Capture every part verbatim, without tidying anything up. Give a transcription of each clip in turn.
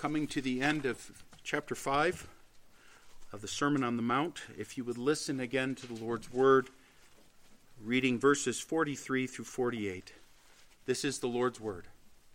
coming to the end of chapter five of the Sermon on the Mount. If you would listen again to the Lord's Word, reading verses forty-three through forty-eight. This is the Lord's Word.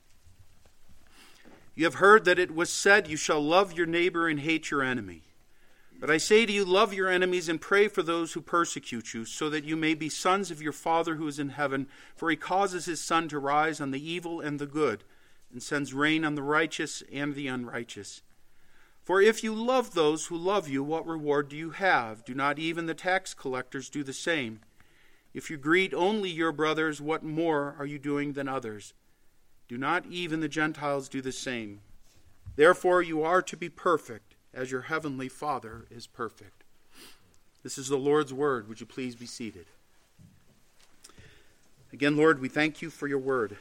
You have heard that it was said, you shall love your neighbor and hate your enemy. But I say to you, love your enemies and pray for those who persecute you, so that you may be sons of your Father who is in heaven. For he causes his sun to rise on the evil and the good, and sends rain on the righteous and the unrighteous. For if you love those who love you, what reward do you have? Do not even the tax collectors do the same? If you greet only your brothers, what more are you doing than others? Do not even the Gentiles do the same? Therefore you are to be perfect, as your heavenly Father is perfect. This is the Lord's word. Would you please be seated? Again, Lord, we thank you for your word,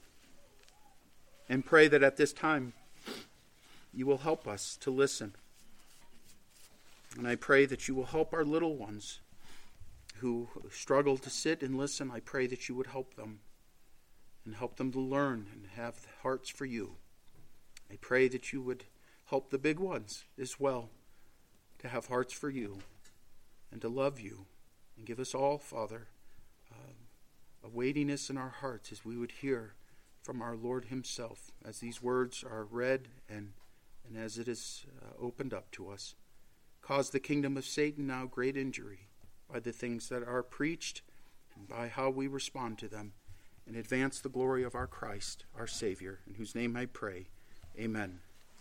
and pray that at this time you will help us to listen. And I pray that you will help our little ones who struggle to sit and listen. I pray that you would help them and help them to learn and have hearts for you. I pray that you would help the big ones as well to have hearts for you and to love you. And give us all, Father, uh, a weightiness in our hearts as we would hear from our Lord himself as these words are read and, and as it is uh, opened up to us. Cause the kingdom of Satan now great injury by the things that are preached and by how we respond to them, and advance the glory of our Christ, our Savior, in whose name I pray. Amen.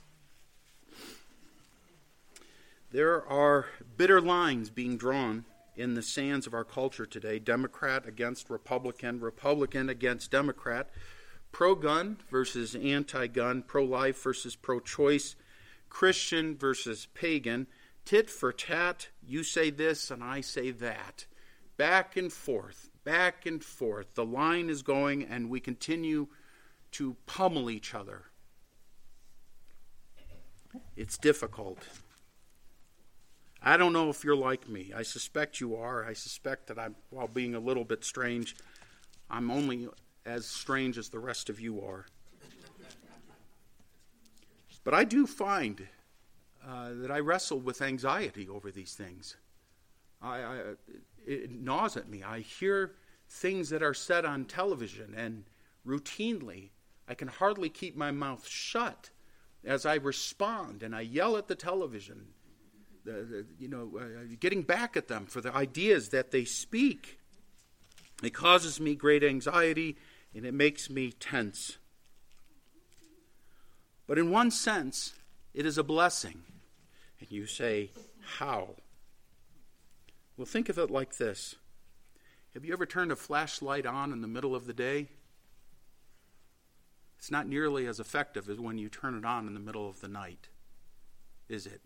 There are bitter lines being drawn in the sands of our culture today. Democrat against Republican, Republican against Democrat, pro-gun versus anti-gun, pro-life versus pro-choice, Christian versus pagan, tit for tat, you say this and I say that. Back and forth, back and forth. The line is going and we continue to pummel each other. It's difficult. I don't know if you're like me. I suspect you are. I suspect that I'm, while being a little bit strange, I'm only as strange as the rest of you are. But I do find uh, that I wrestle with anxiety over these things. I, I, it gnaws at me. I hear things that are said on television, and routinely I can hardly keep my mouth shut as I respond and I yell at the television, the, the, you know, uh, getting back at them for the ideas that they speak. It causes me great anxiety, and it makes me tense. But in one sense, it is a blessing. And you say, how? Well, think of it like this. Have you ever turned a flashlight on in the middle of the day? It's not nearly as effective as when you turn it on in the middle of the night, is it?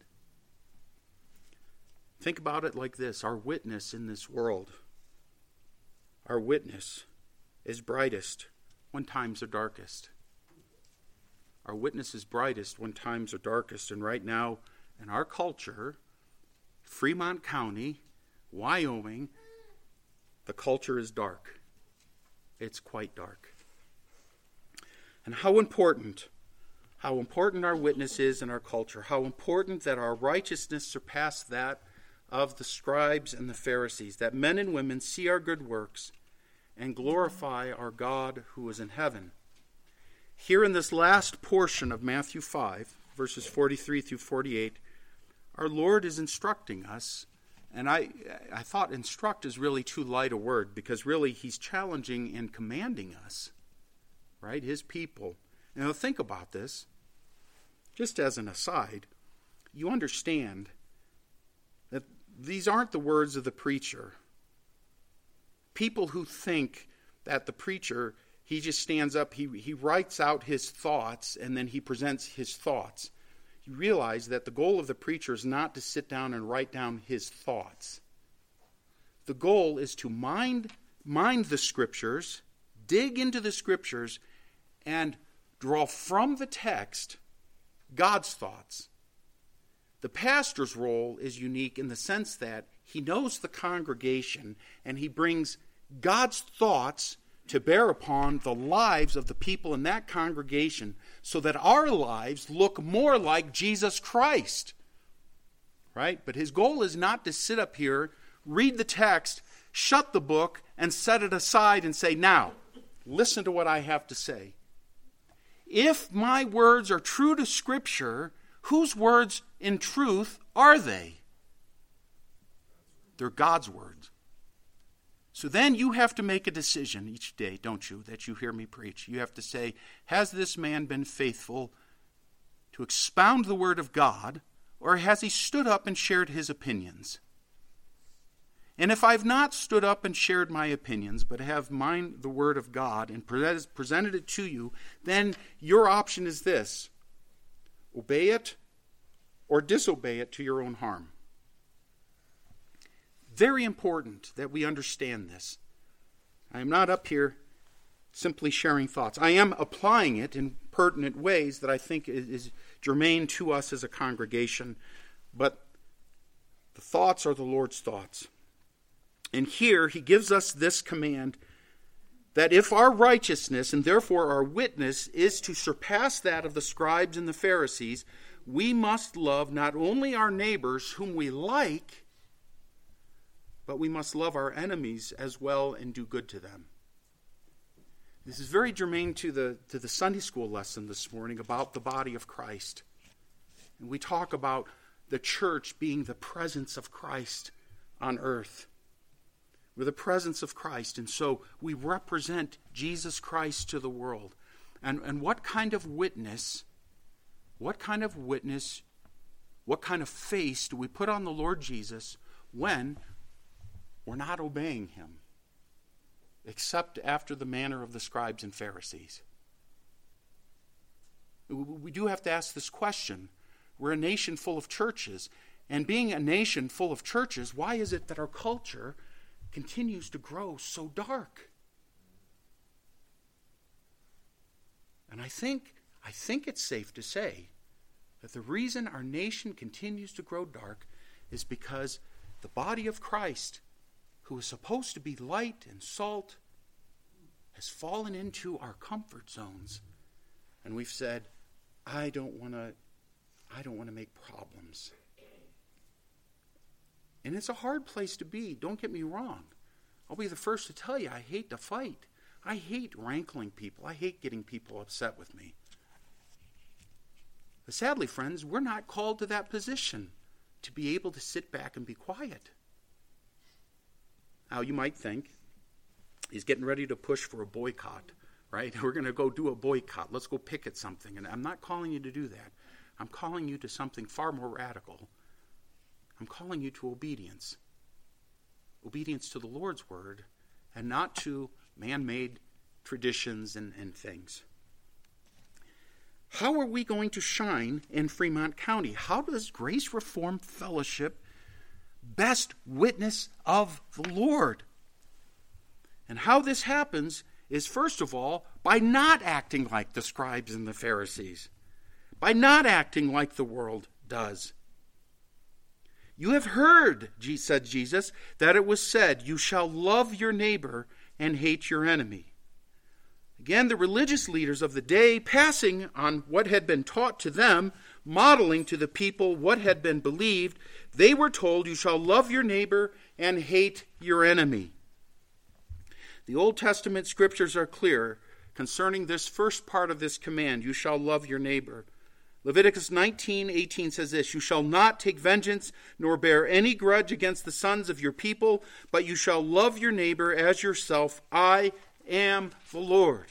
Think about it like this. Our witness in this world, our witness is brightest when times are darkest. Our witness is brightest when times are darkest. And right now, in our culture, Fremont County, Wyoming, the culture is dark. It's quite dark. And how important, how important our witness is in our culture, how important that our righteousness surpass that of the scribes and the Pharisees, that men and women see our good works and glorify our God who is in heaven. Here in this last portion of Matthew five, verses forty-three through forty-eight, our Lord is instructing us, and I, I thought instruct is really too light a word, because really he's challenging and commanding us, right, his people. Now think about this. Just as an aside, you understand that these aren't the words of the preacher. People who think that the preacher, he just stands up, he, he writes out his thoughts, and then he presents his thoughts. You realize that the goal of the preacher is not to sit down and write down his thoughts. The goal is to mind, mind the scriptures, dig into the scriptures, and draw from the text God's thoughts. The pastor's role is unique in the sense that he knows the congregation and he brings God's thoughts to bear upon the lives of the people in that congregation so that our lives look more like Jesus Christ. Right? But his goal is not to sit up here, read the text, shut the book, and set it aside and say, now, listen to what I have to say. If my words are true to Scripture, whose words in truth are they? They're God's words. So then you have to make a decision each day, don't you, that you hear me preach. You have to say, has this man been faithful to expound the word of God, or has he stood up and shared his opinions? And if I've not stood up and shared my opinions, but have mined the word of God and presented it to you, then your option is this: obey it or disobey it to your own harm. Very important that we understand this. I am not up here simply sharing thoughts. I am applying it in pertinent ways that I think is germane to us as a congregation, but the thoughts are the Lord's thoughts. And here he gives us this command that if our righteousness and therefore our witness is to surpass that of the scribes and the Pharisees, we must love not only our neighbors whom we like, but we must love our enemies as well and do good to them. This is very germane to the, to the Sunday school lesson this morning about the body of Christ. And we talk about the church being the presence of Christ on earth. We're the presence of Christ, and so we represent Jesus Christ to the world. And, and what kind of witness, what kind of witness, what kind of face do we put on the Lord Jesus when we're not obeying him, except after the manner of the scribes and Pharisees? We do have to ask this question. We're a nation full of churches, and being a nation full of churches, why is it that our culture continues to grow so dark? And I think, I think it's safe to say that the reason our nation continues to grow dark is because the body of Christ, who is supposed to be light and salt, has fallen into our comfort zones. And we've said, I don't want to I don't want to make problems. And it's a hard place to be, don't get me wrong. I'll be the first to tell you, I hate to fight. I hate rankling people. I hate getting people upset with me. But sadly, friends, we're not called to that position, to be able to sit back and be quiet. Now, you might think, he's getting ready to push for a boycott, right? We're going to go do a boycott. Let's go picket something. And I'm not calling you to do that. I'm calling you to something far more radical. I'm calling you to obedience. Obedience to the Lord's word and not to man-made traditions and, and things. How are we going to shine in Fremont County? How does Grace Reformed Fellowship best witness of the Lord? And how this happens is, first of all, by not acting like the scribes and the Pharisees, by not acting like the world does. You have heard, said Jesus, that it was said, you shall love your neighbor and hate your enemy. Again, the religious leaders of the day, passing on what had been taught to them, modeling to the people what had been believed, they were told, you shall love your neighbor and hate your enemy. The Old Testament scriptures are clear concerning this first part of this command, you shall love your neighbor. Leviticus nineteen eighteen says this, you shall not take vengeance nor bear any grudge against the sons of your people, but you shall love your neighbor as yourself. I am the Lord.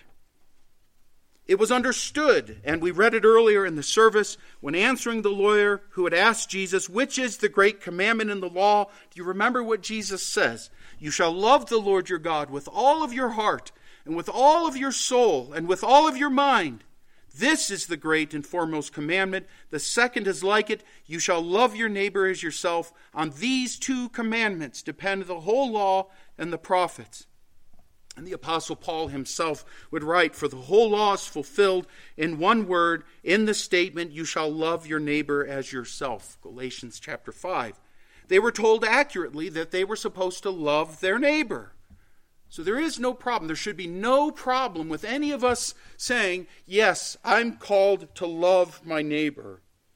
It was understood, and we read it earlier in the service, when answering the lawyer who had asked Jesus, which is the great commandment in the law? Do you remember what Jesus says? You shall love the Lord your God with all of your heart, and with all of your soul, and with all of your mind. This is the great and foremost commandment. The second is like it. You shall love your neighbor as yourself. On these two commandments depend the whole law and the prophets. And the Apostle Paul himself would write, for the whole law is fulfilled in one word, in the statement, you shall love your neighbor as yourself. Galatians chapter five. They were told accurately that they were supposed to love their neighbor. So there is no problem. There should be no problem with any of us saying, yes, I'm called to love my neighbor.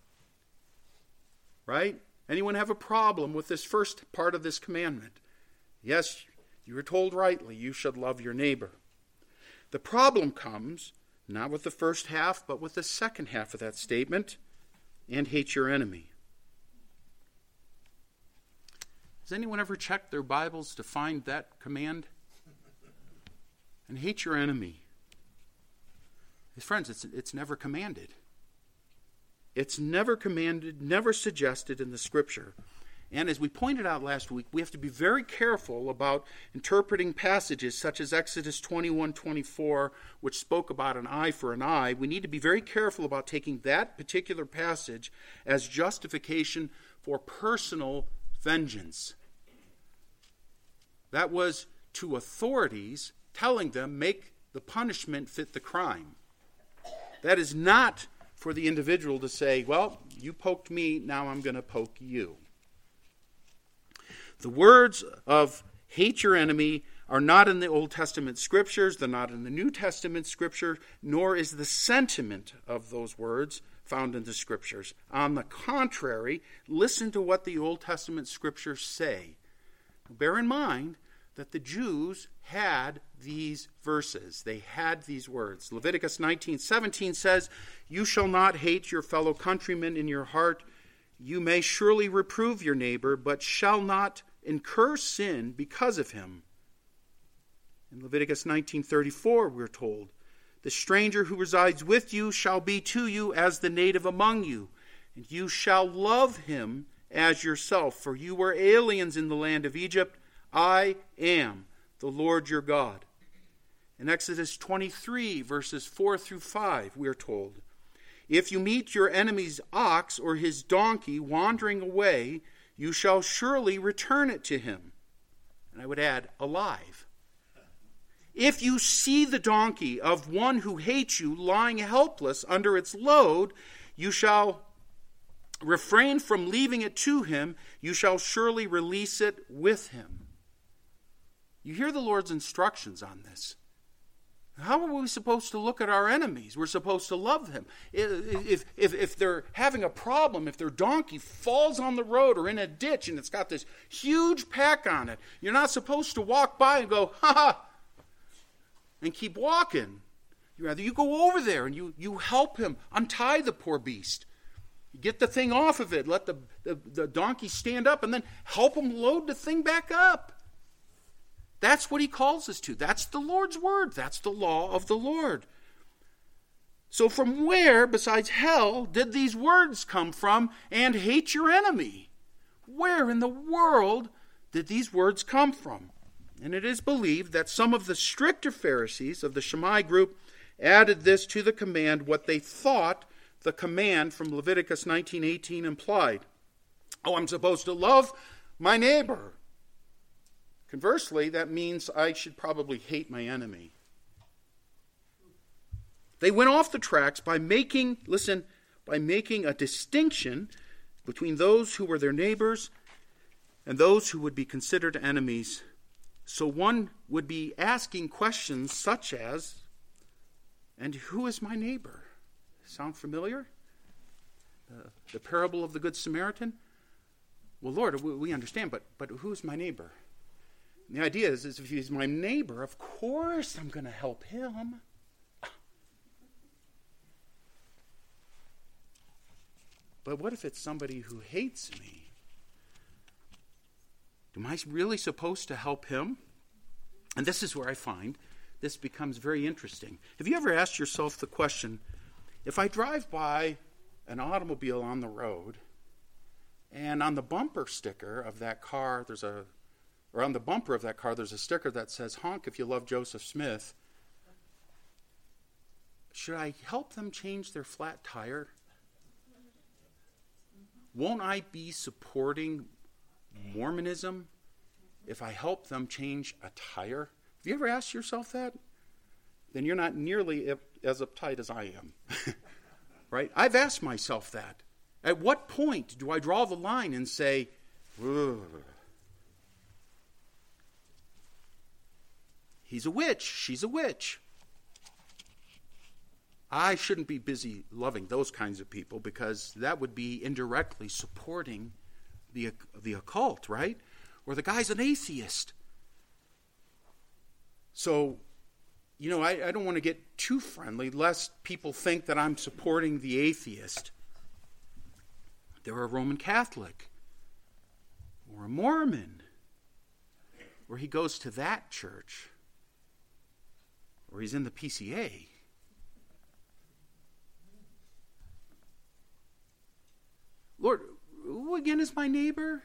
Right? Anyone have a problem with this first part of this commandment? Yes, you were told rightly, you should love your neighbor. The problem comes not with the first half, but with the second half of that statement, and hate your enemy. Has anyone ever checked their Bibles to find that command? And hate your enemy. Friends, it's, it's never commanded. It's never commanded, never suggested in the Scripture. And as we pointed out last week, we have to be very careful about interpreting passages such as Exodus twenty-one twenty-four, which spoke about an eye for an eye. We need to be very careful about taking that particular passage as justification for personal vengeance. That was to authorities telling them, make the punishment fit the crime. That is not for the individual to say, well, you poked me, now I'm going to poke you. The words of hate your enemy are not in the Old Testament scriptures, they're not in the New Testament scripture, nor is the sentiment of those words found in the scriptures. On the contrary, listen to what the Old Testament scriptures say. Bear in mind that the Jews had these verses. They had these words. Leviticus nineteen seventeen says, you shall not hate your fellow countrymen in your heart. You may surely reprove your neighbor, but shall not incur sin because of him. In Leviticus nineteen thirty-four, we're told, the stranger who resides with you shall be to you as the native among you, and you shall love him as yourself, for you were aliens in the land of Egypt. I am the Lord your God. In Exodus twenty-three, verses four through five, we are told, if you meet your enemy's ox or his donkey wandering away, you shall surely return it to him. And I would add, alive. If you see the donkey of one who hates you lying helpless under its load, you shall refrain from leaving it to him. You shall surely release it with him. You hear the Lord's instructions on this. How are we supposed to look at our enemies? We're supposed to love them. If, if, if they're having a problem, if their donkey falls on the road or in a ditch and it's got this huge pack on it, you're not supposed to walk by and go, ha ha, and keep walking. Rather, you go over there and you, you help him untie the poor beast. You get the thing off of it, let the, the, the donkey stand up, and then help him load the thing back up. That's what he calls us to. That's the Lord's word. That's the law of the Lord. So from where, besides hell, did these words come from, and hate your enemy? Where in the world did these words come from? And it is believed that some of the stricter Pharisees of the Shammai group added this to the command, what they thought the command from Leviticus nineteen eighteen implied. Oh, I'm supposed to love my neighbor. Conversely, that means I should probably hate my enemy. They went off the tracks by making, listen, by making a distinction between those who were their neighbors and those who would be considered enemies. So one would be asking questions such as, and who is my neighbor? Sound familiar? Uh, the parable of the Good Samaritan? Well, Lord, we understand, but, but who is my neighbor? The idea is, is if he's my neighbor, of course I'm going to help him. But what if it's somebody who hates me? Am I really supposed to help him? And this is where I find this becomes very interesting. Have you ever asked yourself the question, if I drive by an automobile on the road, and on the bumper sticker of that car, there's a Or on the bumper of that car, there's a sticker that says, honk if you love Joseph Smith. Should I help them change their flat tire? Won't I be supporting Mormonism if I help them change a tire? Have you ever asked yourself that? Then you're not nearly as uptight as I am. Right? I've asked myself that. At what point do I draw the line and say, ugh? he's a witch, she's a witch. I shouldn't be busy loving those kinds of people because that would be indirectly supporting the, the occult, right? Or the guy's an atheist. So, you know, I, I don't want to get too friendly lest people think that I'm supporting the atheist. They're a Roman Catholic or a Mormon, or he goes to that church, or he's in the P C A. Lord, who again is my neighbor?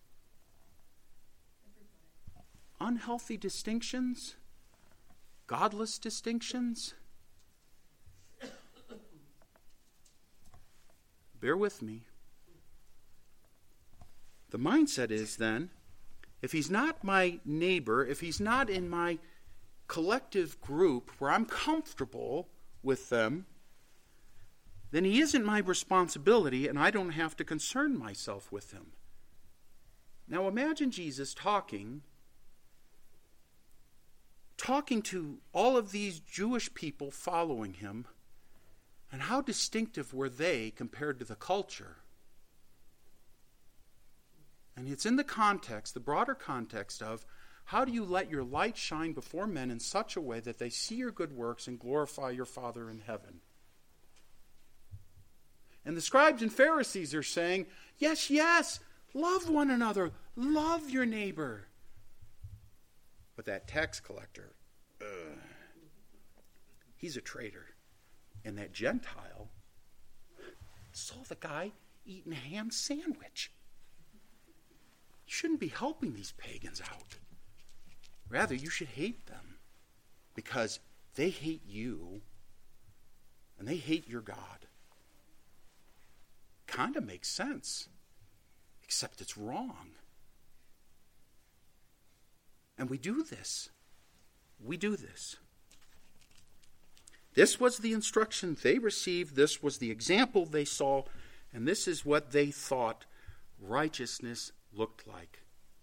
Unhealthy distinctions? Godless distinctions? Bear with me. The mindset is then, if he's not my neighbor, if he's not in my collective group where I'm comfortable with them, then he isn't my responsibility and I don't have to concern myself with him. Now imagine Jesus talking, talking to all of these Jewish people following him, and how distinctive were they compared to the culture? And it's in the context, the broader context of how do you let your light shine before men in such a way that they see your good works and glorify your Father in heaven? And the scribes and Pharisees are saying, yes, yes, love one another, love your neighbor. But that tax collector, uh, he's a traitor. And that Gentile saw the guy eating a ham sandwich. You shouldn't be helping these pagans out. Rather, you should hate them because they hate you and they hate your God. Kind of makes sense, except it's wrong. And we do this. We do this. This was the instruction they received. This was the example they saw. And this is what they thought righteousness looked like.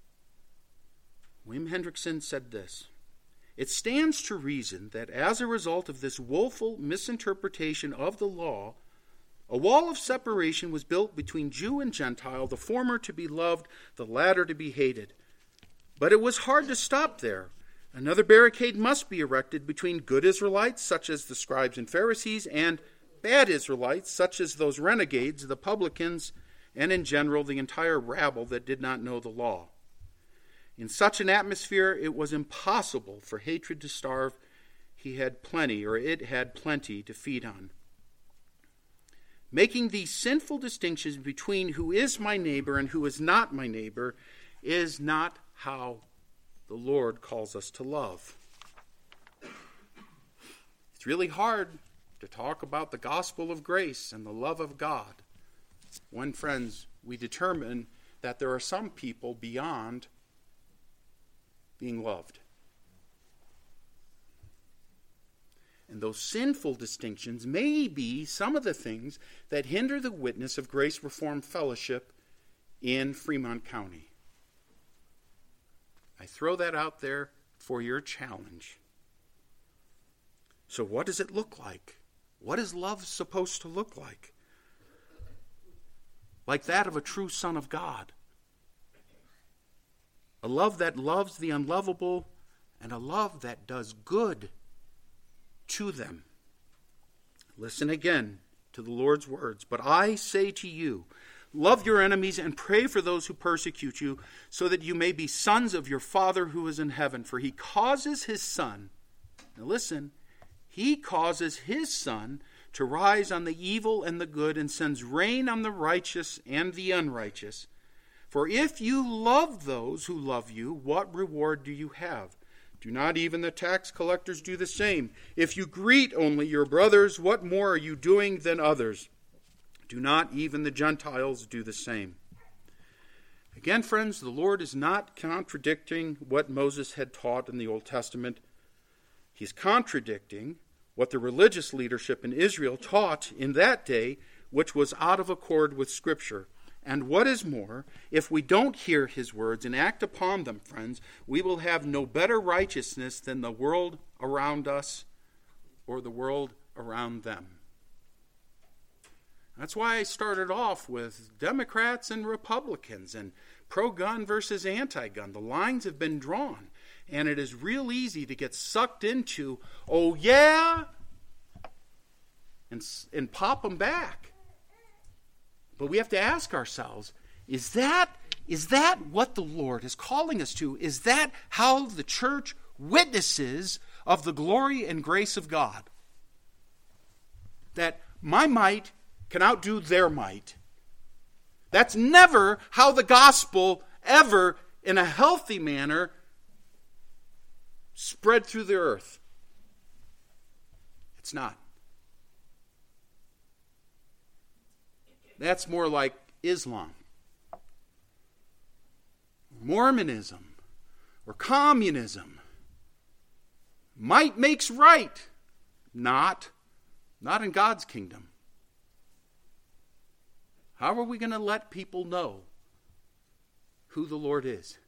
Wim Hendrickson said this: it stands to reason that as a result of this woeful misinterpretation of the law, a wall of separation was built between Jew and Gentile, the former to be loved, the latter to be hated. But it was hard to stop there. Another barricade must be erected between good Israelites, such as the scribes and Pharisees, and bad Israelites, such as those renegades, the publicans, and in general the entire rabble that did not know the law. In such an atmosphere, it was impossible for hatred to starve. He had plenty, or it had plenty, to feed on. Making these sinful distinctions between who is my neighbor and who is not my neighbor is not how the Lord calls us to love. It's really hard to talk about the gospel of grace and the love of God when, friends, we determine that there are some people beyond being loved. And those sinful distinctions may be some of the things that hinder the witness of Grace Reformed Fellowship in Fremont County. I throw that out there for your challenge. So what does it look like? What is love supposed to look like? Like that of a true son of God. A love that loves the unlovable, and a love that does good to them. Listen again to the Lord's words. But I say to you, love your enemies and pray for those who persecute you, so that you may be sons of your Father who is in heaven. For he causes his sun, now listen, he causes his sun to rise on the evil and the good, and sends rain on the righteous and the unrighteous. For if you love those who love you, what reward do you have? Do not even the tax collectors do the same? If you greet only your brothers, what more are you doing than others? Do not even the Gentiles do the same? Again, friends, the Lord is not contradicting what Moses had taught in the Old Testament. He's contradicting what the religious leadership in Israel taught in that day, which was out of accord with Scripture. And what is more, if we don't hear his words and act upon them, friends, we will have no better righteousness than the world around us or the world around them. That's why I started off with Democrats and Republicans and pro-gun versus anti-gun. The lines have been drawn, and it is real easy to get sucked into, oh yeah, and, and pop them back. But we have to ask ourselves, is that, is that what the Lord is calling us to? Is that how the church witnesses of the glory and grace of God? That my might can outdo their might. That's never how the gospel ever, in a healthy manner, spread through the earth. It's not. That's more like Islam, Mormonism, or communism. Might makes right. Not. Not in God's kingdom. How are we going to let people know who the Lord is?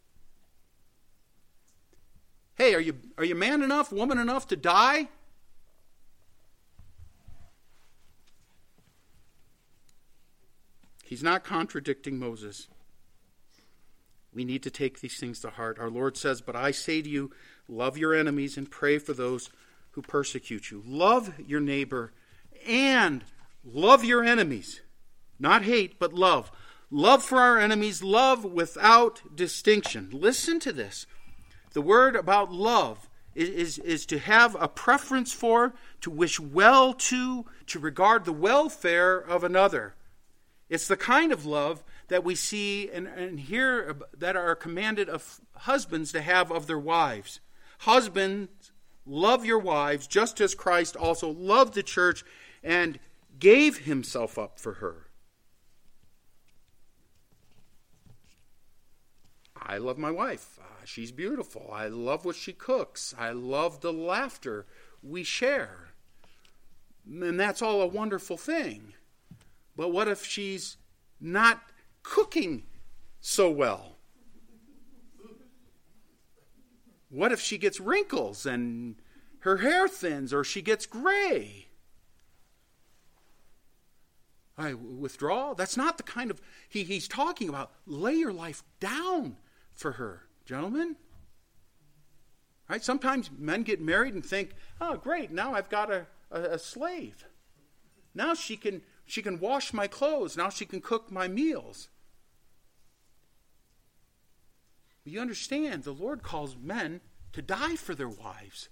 Hey, are you are you man enough, woman enough to die? He's not contradicting Moses. We need to take these things to heart. Our Lord says, but I say to you, love your enemies and pray for those who persecute you. Love your neighbor and love your enemies. Not hate, but love. Love for our enemies, love without distinction. Listen to this. The word about love is, is, is to have a preference for, to wish well to, to regard the welfare of another. It's the kind of love that we see and, and hear that are commanded of husbands to have of their wives. Husbands, love your wives just as Christ also loved the church and gave himself up for her. I love my wife. Uh, she's beautiful. I love what she cooks. I love the laughter we share. And that's all a wonderful thing. But what if she's not cooking so well? What if she gets wrinkles and her hair thins or she gets gray? I withdraw. That's not the kind of... He, he's talking about lay your life down for her, gentlemen. Right? Sometimes men get married and think, oh, great, now I've got a, a, a slave. Now she can she can wash my clothes. Now she can cook my meals. But you understand, the Lord calls men to die for their wives.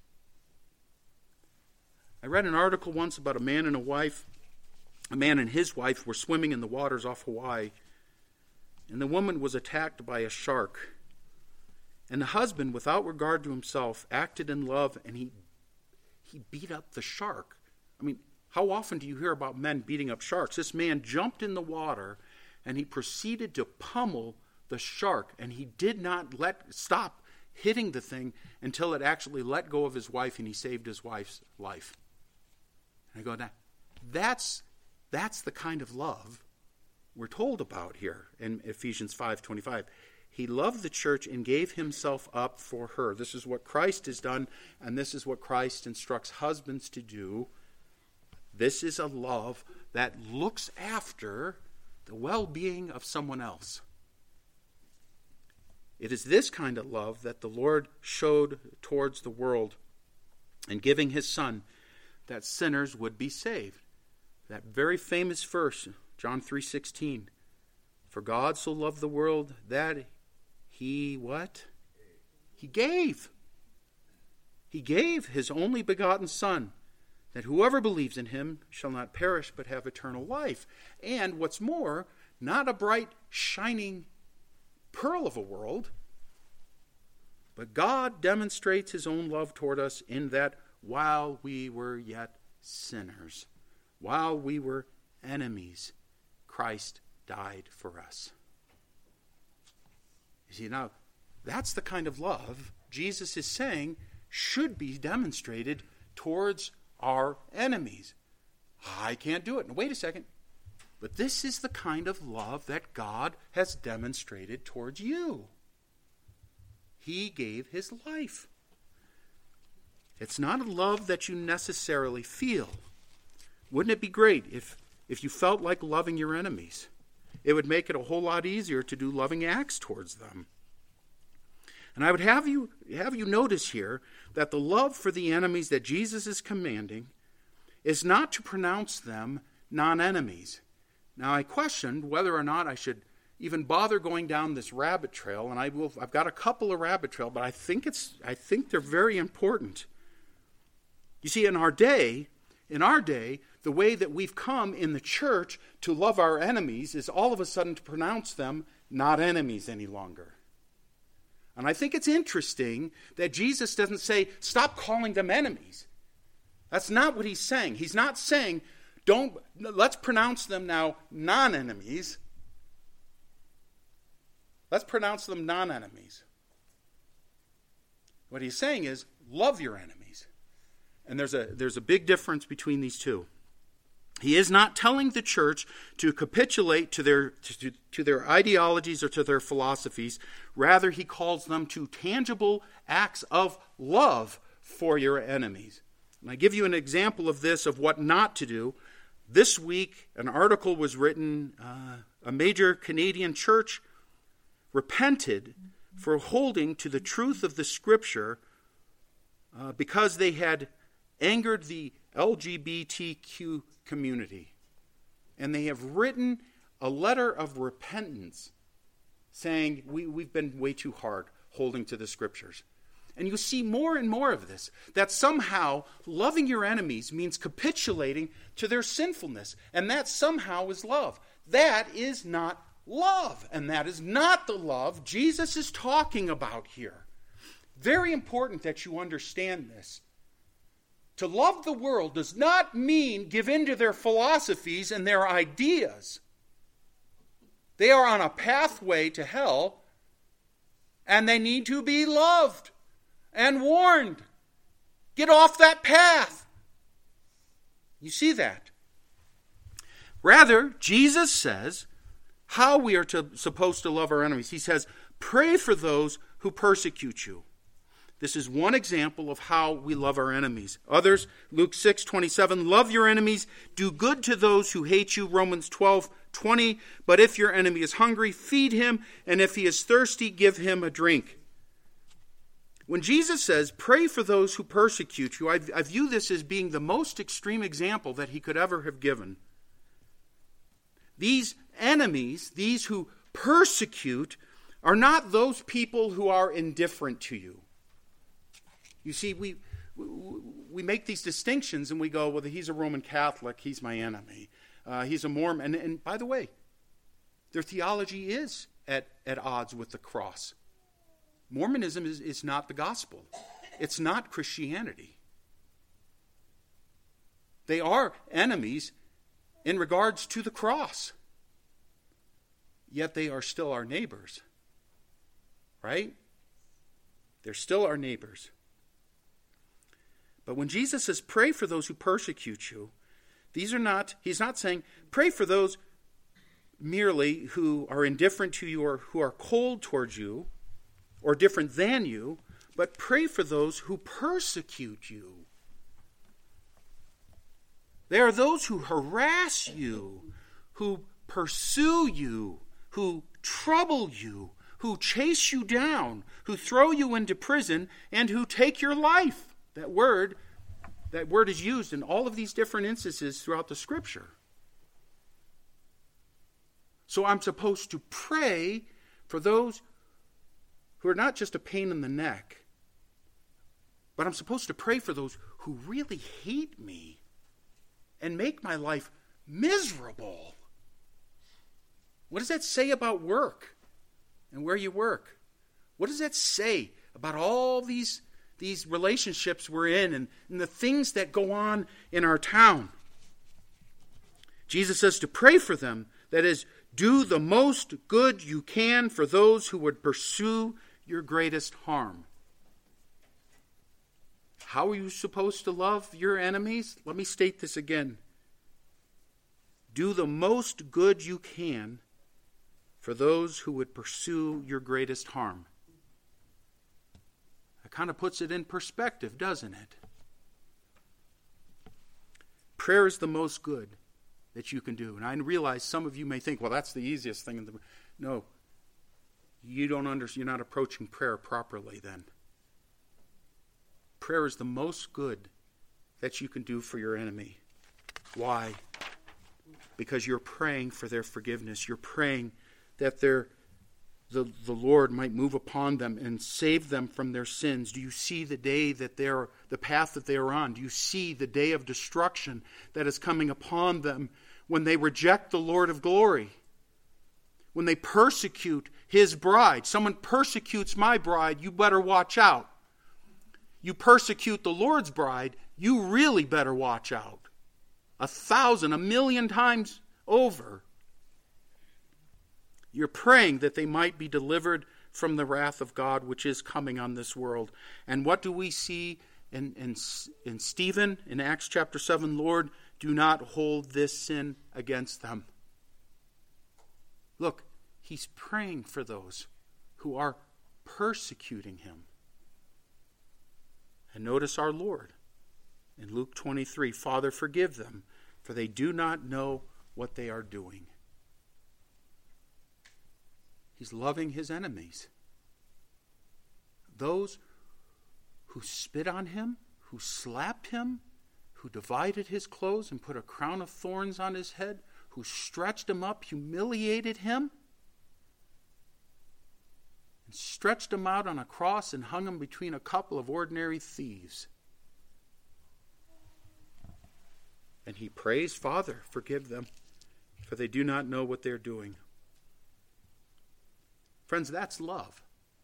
I read an article once about a man and a wife. A man and his wife were swimming in the waters off Hawaii, and the woman was attacked by a shark. And the husband, without regard to himself, acted in love, and he he beat up the shark. I mean, how often do you hear about men beating up sharks? This man jumped in the water, and he proceeded to pummel the shark, and he did not let stop hitting the thing until it actually let go of his wife, and he saved his wife's life. And I go, now, that's that's the kind of love we're told about here in Ephesians five twenty-five. He loved the church and gave himself up for her. This is what Christ has done, and this is what Christ instructs husbands to do. This is a love that looks after the well-being of someone else. It is this kind of love that the Lord showed towards the world in giving his Son that sinners would be saved. That very famous verse, John three sixteen. For God so loved the world that he, what? He gave. He gave his only begotten Son, that whoever believes in him shall not perish but have eternal life. And what's more, not a bright, shining pearl of a world, but God demonstrates his own love toward us in that while we were yet sinners, while we were enemies, Christ died for us. You see, now, that's the kind of love Jesus is saying should be demonstrated towards our enemies. I can't do it. Now, wait a second. But this is the kind of love that God has demonstrated towards you. He gave his life. It's not a love that you necessarily feel. Wouldn't it be great if, if you felt like loving your enemies? It would make it a whole lot easier to do loving acts towards them. And I would have you, have you notice here that the love for the enemies that Jesus is commanding is not to pronounce them non-enemies. Now, I questioned whether or not I should even bother going down this rabbit trail, and I will, I've got a couple of rabbit trails, but I think it's I think they're very important. You see, in our day, in our day, the way that we've come in the church to love our enemies is all of a sudden to pronounce them not enemies any longer. And I think it's interesting that Jesus doesn't say, stop calling them enemies. That's not what he's saying. He's not saying, don't, let's pronounce them now non-enemies. Let's pronounce them non-enemies. What he's saying is, love your enemies. And there's a, there's a big difference between these two. He is not telling the church to capitulate to their, to, to their ideologies or to their philosophies. Rather, he calls them to tangible acts of love for your enemies. And I give you an example of this, of what not to do. This week, an article was written, uh, a major Canadian church repented for holding to the truth of the Scripture uh, because they had angered the L G B T Q community. And they have written a letter of repentance saying, we, we've been way too hard holding to the Scriptures. And you see more and more of this, that somehow loving your enemies means capitulating to their sinfulness. And that somehow is love. That is not love. And that is not the love Jesus is talking about here. Very important that you understand this. To love the world does not mean give in to their philosophies and their ideas. They are on a pathway to hell, and they need to be loved and warned. Get off that path. You see that? Rather, Jesus says how we are to, supposed to love our enemies. He says, pray for those who persecute you. This is one example of how we love our enemies. Others, Luke six twenty-seven, love your enemies, do good to those who hate you. Romans twelve twenty, but if your enemy is hungry, feed him, and if he is thirsty, give him a drink. When Jesus says, pray for those who persecute you, I, I view this as being the most extreme example that he could ever have given. These enemies, these who persecute, are not those people who are indifferent to you. You see, we we make these distinctions and we go, well, he's a Roman Catholic, he's my enemy. Uh, he's a Mormon. And, and by the way, their theology is at, at odds with the cross. Mormonism is, is not the gospel. It's not Christianity. They are enemies in regards to the cross. Yet they are still our neighbors. Right? They're still our neighbors. But when Jesus says, pray for those who persecute you, these are not, he's not saying, pray for those merely who are indifferent to you or who are cold towards you or different than you, but pray for those who persecute you. They are those who harass you, who pursue you, who trouble you, who chase you down, who throw you into prison, and who take your life. That word, that word is used in all of these different instances throughout the Scripture. So I'm supposed to pray for those who are not just a pain in the neck, but I'm supposed to pray for those who really hate me and make my life miserable. What does that say about work and where you work? What does that say about all these these relationships we're in and, and the things that go on in our town? Jesus says to pray for them, that is, do the most good you can for those who would pursue your greatest harm. How are you supposed to love your enemies? Let me state this again. Do the most good you can for those who would pursue your greatest harm. That kind of puts it in perspective, doesn't it? Prayer is the most good that you can do. And I realize some of you may think, well, that's the easiest thing in the... No. You don't understand. You're not approaching prayer properly then. Prayer is the most good that you can do for your enemy. Why? Because you're praying for their forgiveness. You're praying that their the, the Lord might move upon them and save them from their sins. Do you see the day that they're, the path that they are on? Do you see the day of destruction that is coming upon them when they reject the Lord of glory? When they persecute his bride. Someone persecutes my bride, you better watch out. You persecute the Lord's bride, you really better watch out. A thousand, a million times over. You're praying that they might be delivered from the wrath of God which is coming on this world. And what do we see in, in, in Stephen in Acts chapter seven? Lord, do not hold this sin against them. Look, he's praying for those who are persecuting him. And notice our Lord in Luke twenty-three, Father, forgive them, for they do not know what they are doing. He's loving his enemies. Those who spit on him, who slapped him, who divided his clothes and put a crown of thorns on his head, who stretched him up, humiliated him, and stretched him out on a cross and hung him between a couple of ordinary thieves. And he prays, Father, forgive them, for they do not know what they're doing. Friends, that's love.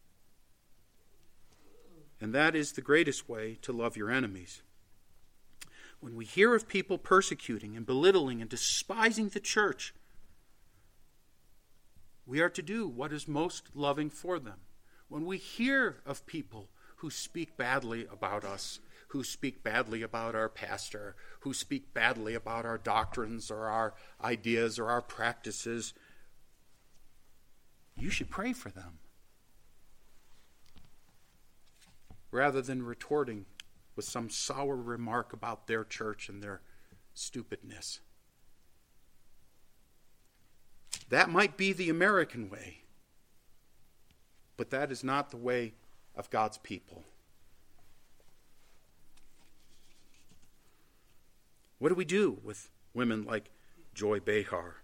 And that is the greatest way to love your enemies. When we hear of people persecuting and belittling and despising the church, we are to do what is most loving for them. When we hear of people who speak badly about us, who speak badly about our pastor, who speak badly about our doctrines or our ideas or our practices, you should pray for them. Rather than retorting with some sour remark about their church and their stupidness. That might be the American way, but that is not the way of God's people. What do we do with women like Joy Behar?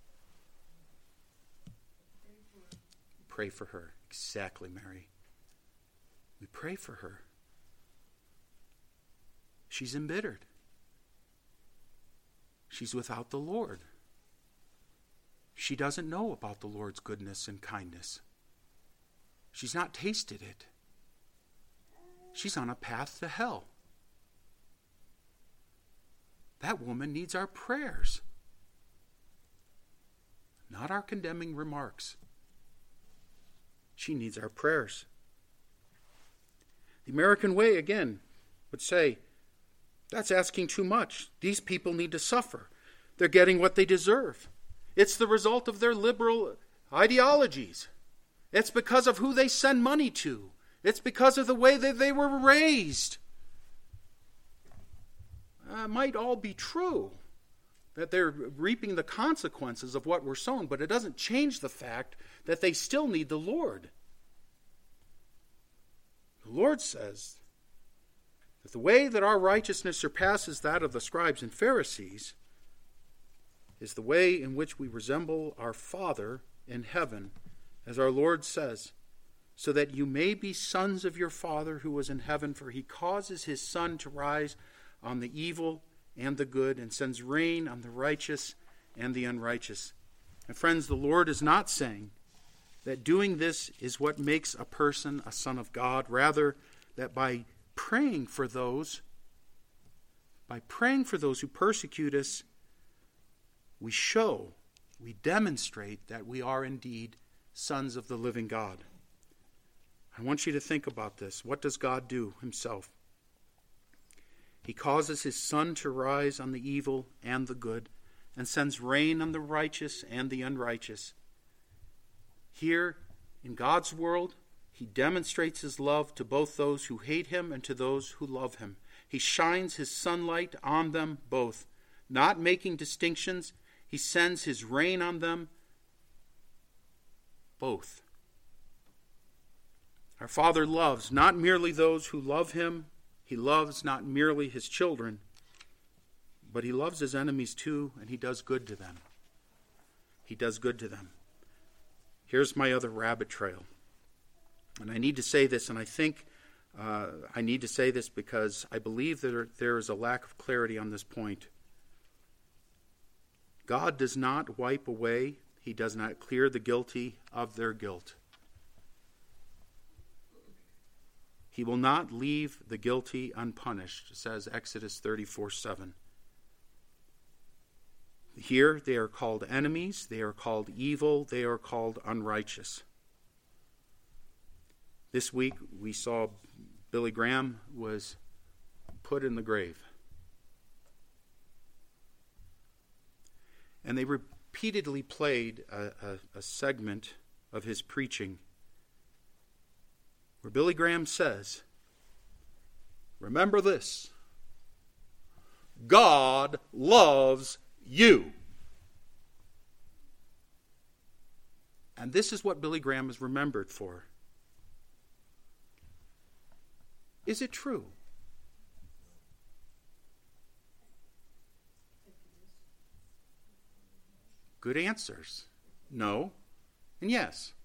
Pray for her. Exactly, Mary. We pray for her. She's embittered. She's without the Lord. She doesn't know about the Lord's goodness and kindness. She's not tasted it. She's on a path to hell. That woman needs our prayers, not our condemning remarks. She needs our prayers. The American way, again, would say, that's asking too much. These people need to suffer. They're getting what they deserve. It's the result of their liberal ideologies. It's because of who they send money to. It's because of the way that they were raised. Uh, might all be true, that they're reaping the consequences of what were sown, but it doesn't change the fact that they still need the Lord. The Lord says that the way that our righteousness surpasses that of the scribes and Pharisees is the way in which we resemble our Father in heaven, as our Lord says, so that you may be sons of your Father who is in heaven, for he causes his sun to rise on the evil and the good, and sends rain on the righteous and the unrighteous. And friends, the Lord is not saying that doing this is what makes a person a son of God. Rather, that by praying for those, by praying for those who persecute us, we show, we demonstrate that we are indeed sons of the living God. I want you to think about this. What does God do himself? He causes his sun to rise on the evil and the good, and sends rain on the righteous and the unrighteous. Here, in God's world, he demonstrates his love to both those who hate him and to those who love him. He shines his sunlight on them both, not making distinctions. He sends his rain on them both. Our Father loves not merely those who love him. He loves not merely his children, but he loves his enemies too, and he does good to them. He does good to them. Here's my other rabbit trail. And I need to say this, and I think uh, I need to say this because I believe that there, there is a lack of clarity on this point. God does not wipe away, he does not clear the guilty of their guilt. He will not leave the guilty unpunished, says Exodus thirty-four seven. Here they are called enemies, they are called evil, they are called unrighteous. This week we saw Billy Graham was put in the grave. And they repeatedly played a, a, a segment of his preaching where Billy Graham says, remember this, God loves you. And this is what Billy Graham is remembered for. Is it true? Good answers. No and yes.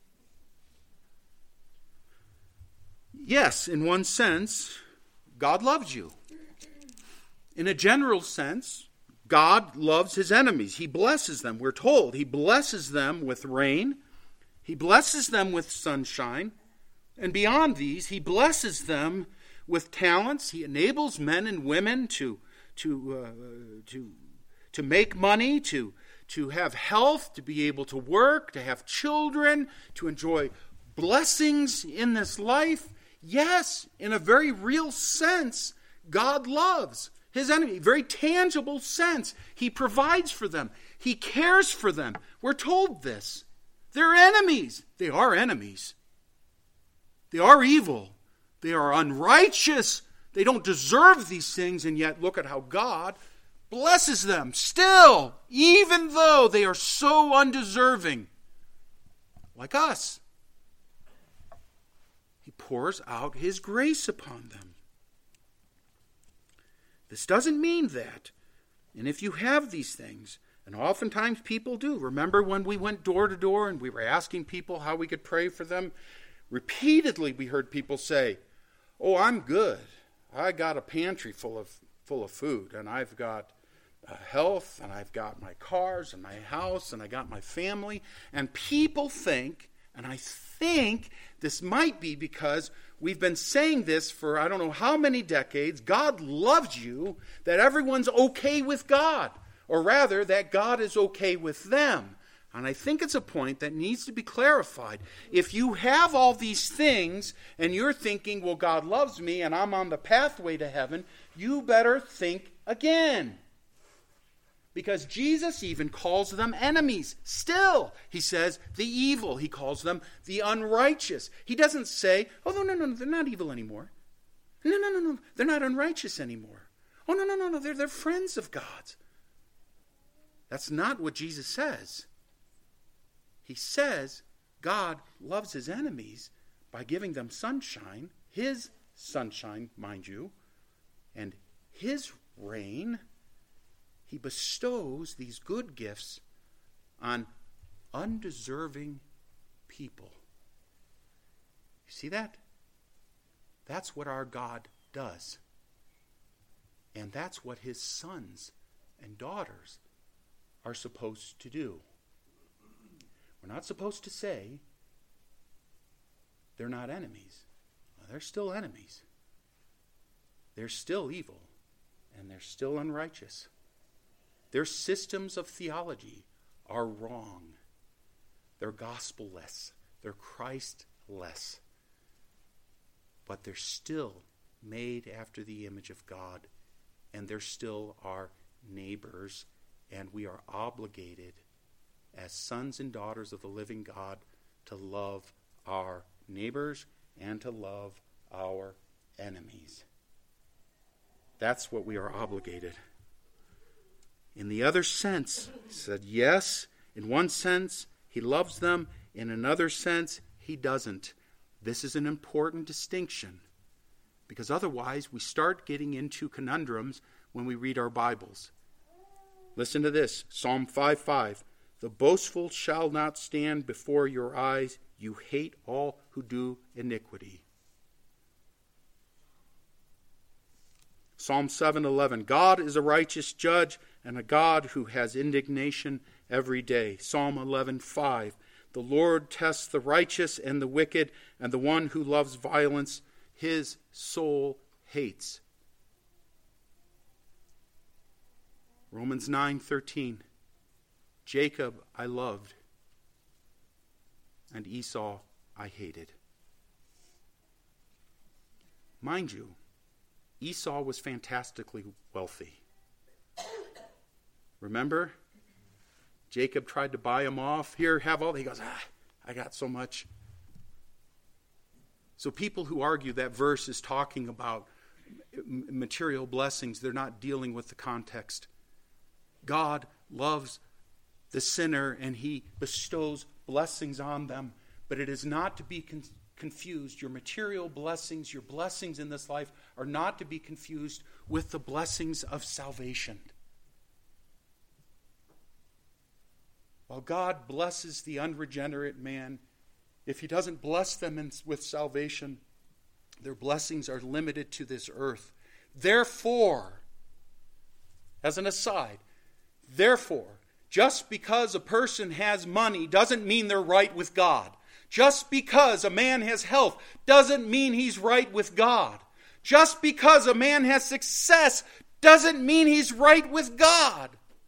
Yes, in one sense, God loves you. In a general sense, God loves his enemies. He blesses them. We're told he blesses them with rain. He blesses them with sunshine. And beyond these, he blesses them with talents. He enables men and women to, to, uh, to, to make money, to, to have health, to be able to work, to have children, to enjoy blessings in this life. Yes, in a very real sense, God loves his enemy. Very tangible sense. He provides for them. He cares for them. We're told this. They're enemies. They are enemies. They are evil. They are unrighteous. They don't deserve these things, and yet look at how God blesses them still, even though they are so undeserving, like us. He pours out his grace upon them. This doesn't mean that. And if you have these things, and oftentimes people do. Remember when we went door to door and we were asking people how we could pray for them? Repeatedly we heard people say, oh, I'm good. I got a pantry full of full of food, and I've got uh, health, and I've got my cars and my house, and I got my family. And people think, and I think this might be because we've been saying this for I don't know how many decades, God loves you, that everyone's okay with God. Or rather, that God is okay with them. And I think it's a point that needs to be clarified. If you have all these things and you're thinking, well, God loves me and I'm on the pathway to heaven, you better think again. Because Jesus even calls them enemies. Still, he says the evil. He calls them the unrighteous. He doesn't say, oh, no, no, no, they're not evil anymore. No, no, no, no, they're not unrighteous anymore. Oh, no, no, no, no, they're, they're friends of God's. That's not what Jesus says. He says God loves his enemies by giving them sunshine, his sunshine, mind you, and his rain. He bestows these good gifts on undeserving people. You see that? That's what our God does. And that's what his sons and daughters are supposed to do. We're not supposed to say they're not enemies. Well, they're still enemies. They're still evil, and they're still unrighteous. Their systems of theology are wrong. They're gospel-less. They're Christ-less. But they're still made after the image of God, and they're still our neighbors And we are obligated as sons and daughters of the living God to love our neighbors and to love our enemies. That's what we are obligated. In the other sense, he said, yes, in one sense, he loves them. In another sense, he doesn't. This is an important distinction, because otherwise we start getting into conundrums when we read our Bibles. Listen to this, Psalm five five. The boastful shall not stand before your eyes. You hate all who do iniquity. Psalm seven eleven. God is a righteous judge and a God who has indignation every day. Psalm eleven five. The Lord tests the righteous and the wicked, and the one who loves violence, his soul hates. Romans nine thirteen. Jacob I loved, and Esau I hated. Mind you, Esau was fantastically wealthy. Remember? Jacob tried to buy him off. Here, have all. He goes, ah, I got so much. So people who argue that verse is talking about material blessings, they're not dealing with the context. God loves the sinner and he bestows blessings on them. But it is not to be con- confused. Your material blessings, your blessings in this life are not to be confused with the blessings of salvation. While God blesses the unregenerate man, if he doesn't bless them in, with salvation, their blessings are limited to this earth. Therefore, as an aside, therefore, just because a person has money doesn't mean they're right with God. Just because a man has health doesn't mean he's right with God. Just because a man has success doesn't mean he's right with God.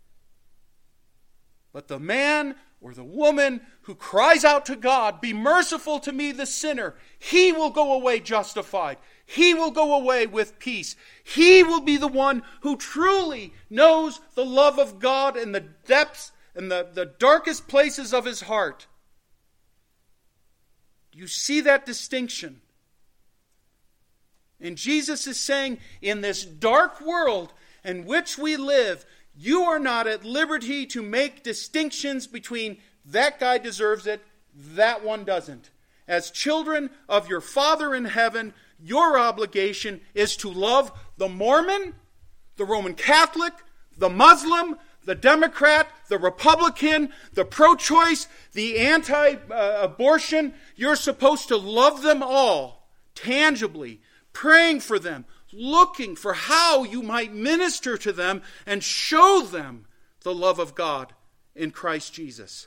But the man or the woman who cries out to God, be merciful to me, the sinner, he will go away justified. He will go away with peace. He will be the one who truly knows the love of God in the depths and the, the darkest places of his heart. Do you see that distinction? And Jesus is saying, in this dark world in which we live, you are not at liberty to make distinctions between that guy deserves it, that one doesn't. As children of your Father in heaven, your obligation is to love the Mormon, the Roman Catholic, the Muslim, the Democrat, the Republican, the pro-choice, the anti-abortion. You're supposed to love them all tangibly, praying for them, looking for how you might minister to them and show them the love of God in Christ Jesus.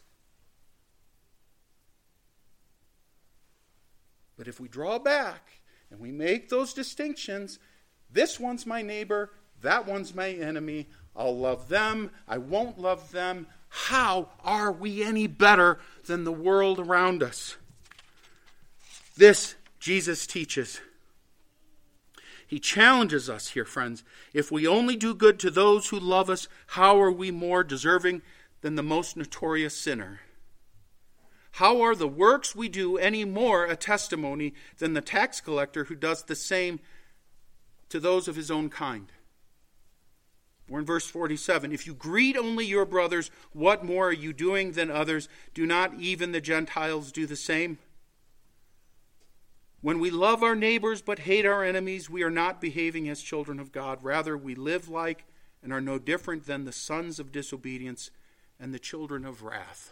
But if we draw back and we make those distinctions, this one's my neighbor, that one's my enemy, I'll love them, I won't love them, how are we any better than the world around us? This Jesus teaches. He challenges us here, friends. If we only do good to those who love us, how are we more deserving than the most notorious sinner? How are the works we do any more a testimony than the tax collector who does the same to those of his own kind? We're in verse forty-seven. If you greet only your brothers, what more are you doing than others? Do not even the Gentiles do the same? When we love our neighbors but hate our enemies, we are not behaving as children of God. Rather, we live like and are no different than the sons of disobedience and the children of wrath.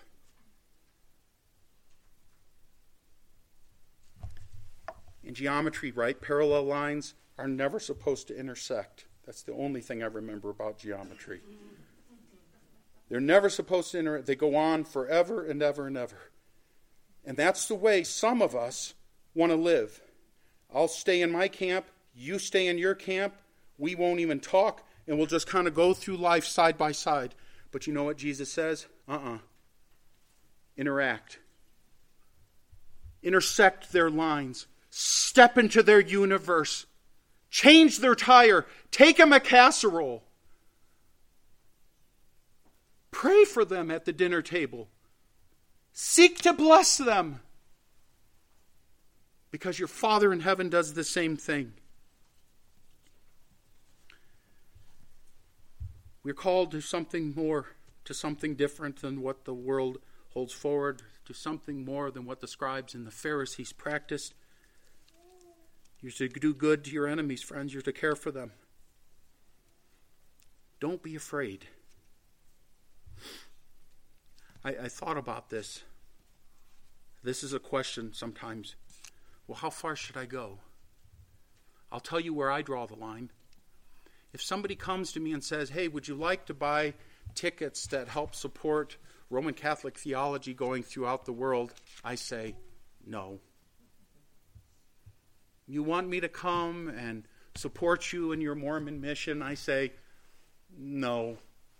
In geometry, right, parallel lines are never supposed to intersect. That's the only thing I remember about geometry. They're never supposed to intersect. They go on forever and ever and ever. And that's the way some of us want to live. I'll stay in my camp, you stay in your camp, we won't even talk, and we'll just kind of go through life side by side. But you know what Jesus says? Uh-uh. Interact. Intersect their lines. Step into their universe. Change their tire. Take them a casserole. Pray for them at the dinner table. Seek to bless them. Because your Father in heaven does the same thing. We're called to something more, to something different than what the world holds forward, to something more than what the scribes and the Pharisees practiced. You're to do good to your enemies, friends. You're to care for them. Don't be afraid. I, I thought about this. This is a question sometimes. Well, how far should I go? I'll tell you where I draw the line. If somebody comes to me and says, hey, would you like to buy tickets that help support Roman Catholic theology going throughout the world, I say, no. You want me to come and support you in your Mormon mission? I say, no.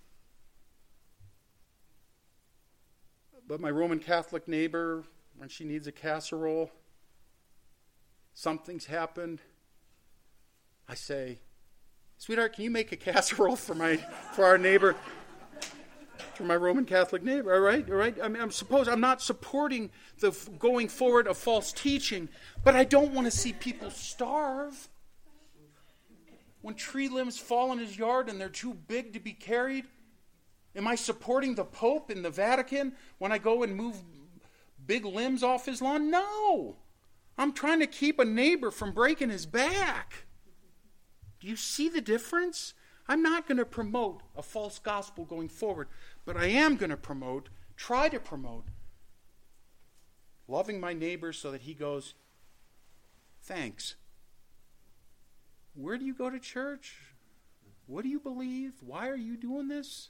But my Roman Catholic neighbor, when she needs a casserole, something's happened, I say, sweetheart, can you make a casserole for my for our neighbor, for my Roman Catholic neighbor? All right, all right. I mean, I'm suppose I'm not supporting the f- going forward of false teaching, but I don't want to see people starve. When tree limbs fall in his yard and they're too big to be carried, am I supporting the Pope in the Vatican when I go and move big limbs off his lawn? No. I'm trying to keep a neighbor from breaking his back. Do you see the difference? I'm not going to promote a false gospel going forward, but I am going to promote, try to promote, loving my neighbor so that he goes, thanks. Where do you go to church? What do you believe? Why are you doing this?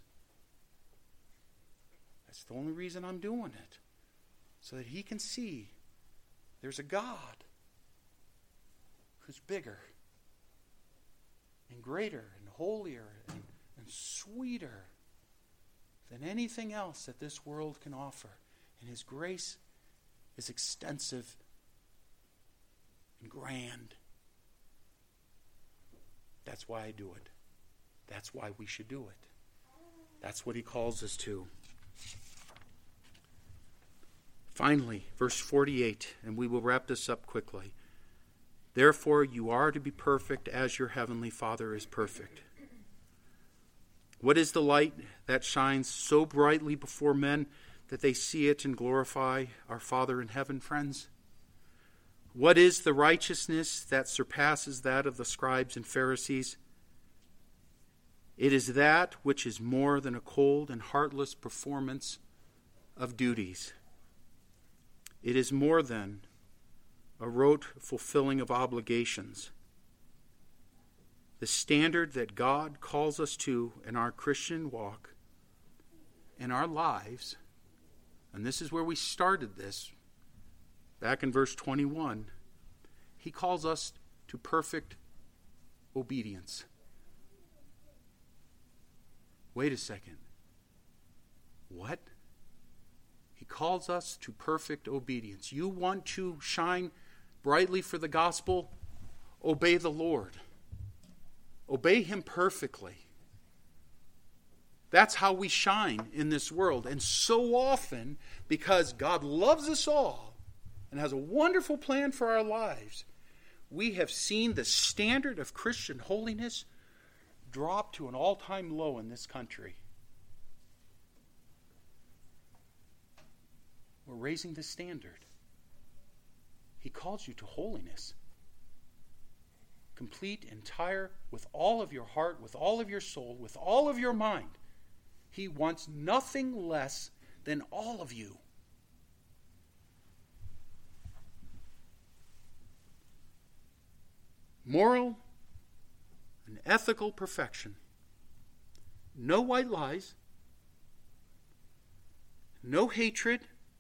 That's the only reason I'm doing it, so that he can see there's a God who's bigger and greater and holier and, and sweeter than anything else that this world can offer. And his grace is extensive and grand. That's why I do it. That's why we should do it. That's what he calls us to. Finally, verse forty-eight, and we will wrap this up quickly. Therefore, you are to be perfect as your heavenly Father is perfect. What is the light that shines so brightly before men that they see it and glorify our Father in heaven, friends? What is the righteousness that surpasses that of the scribes and Pharisees? It is that which is more than a cold and heartless performance of duties. It is more than a rote fulfilling of obligations. The standard that God calls us to in our Christian walk, in our lives, and this is where we started this, back in verse twenty-one, he calls us to perfect obedience. Wait a second. What? He calls us to perfect obedience. You want to shine brightly for the gospel? Obey the Lord. Obey him perfectly. That's how we shine in this world. And so often, because God loves us all and has a wonderful plan for our lives, we have seen the standard of Christian holiness drop to an all-time low in this country. We're raising the standard. He calls you to holiness. Complete, entire, with all of your heart, with all of your soul, with all of your mind. He wants nothing less than all of you. Moral and ethical perfection. No white lies. No hatred.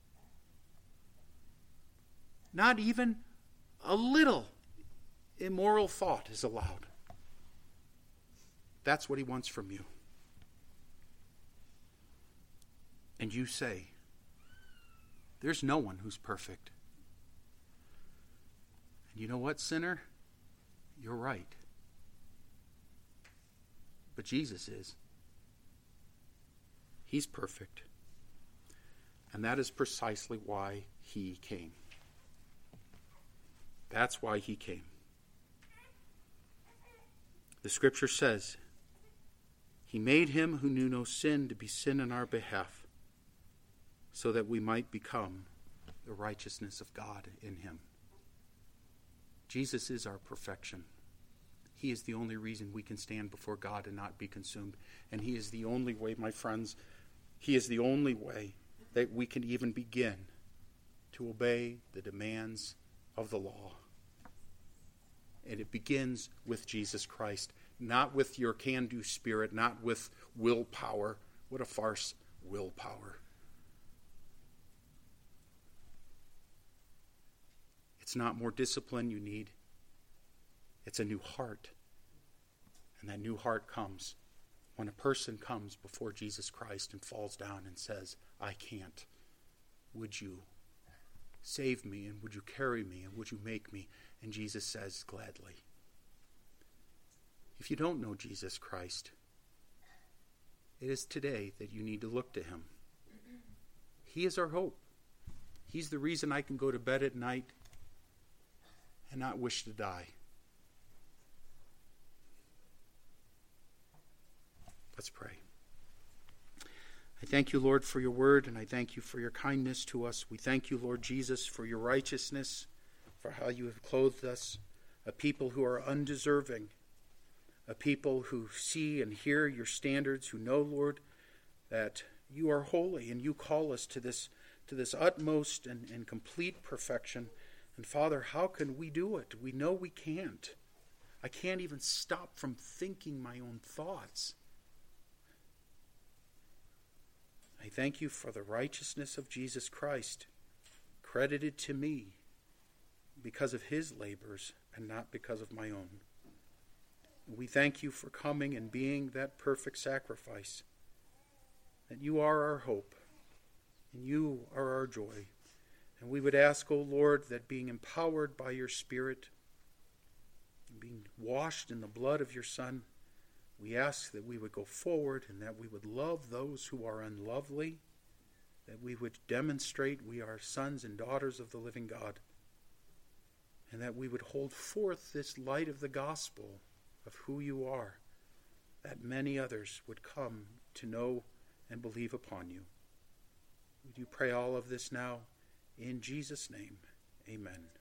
Not even a little immoral thought is allowed. That's what he wants from you. And you say, there's no one who's perfect. And you know what, sinner? You're right. But Jesus is. He's perfect. And that is precisely why he came. That's why he came. The scripture says, he made him who knew no sin to be sin in our behalf, so that we might become the righteousness of God in him. Jesus is our perfection. He is the only reason we can stand before God and not be consumed. And he is the only way, my friends, he is the only way that we can even begin to obey the demands of the law. And it begins with Jesus Christ, not with your can-do spirit, not with willpower. What a farce, willpower. It's not more discipline you need. It's a new heart. And that new heart comes when a person comes before Jesus Christ and falls down and says, I can't. Would you save me, and would you carry me, and would you make me? And Jesus says, gladly. If you don't know Jesus Christ, it is today that you need to look to him. He is our hope. He's the reason I can go to bed at night and not wish to die. Let's pray. I thank you, Lord, for your word, and I thank you for your kindness to us. We thank you, Lord Jesus, for your righteousness, for how you have clothed us, a people who are undeserving, a people who see and hear your standards, who know, Lord, that you are holy and you call us to this, to this utmost and, and complete perfection. And Father, how can we do it? We know we can't. I can't even stop from thinking my own thoughts. I thank you for the righteousness of Jesus Christ, credited to me because of his labors and not because of my own. We thank you for coming and being that perfect sacrifice, that you are our hope and you are our joy. And we would ask, O Lord, that being empowered by your Spirit, being washed in the blood of your Son, we ask that we would go forward and that we would love those who are unlovely, that we would demonstrate we are sons and daughters of the living God, and that we would hold forth this light of the gospel of who you are, that many others would come to know and believe upon you. We do pray all of this now in Jesus' name. Amen.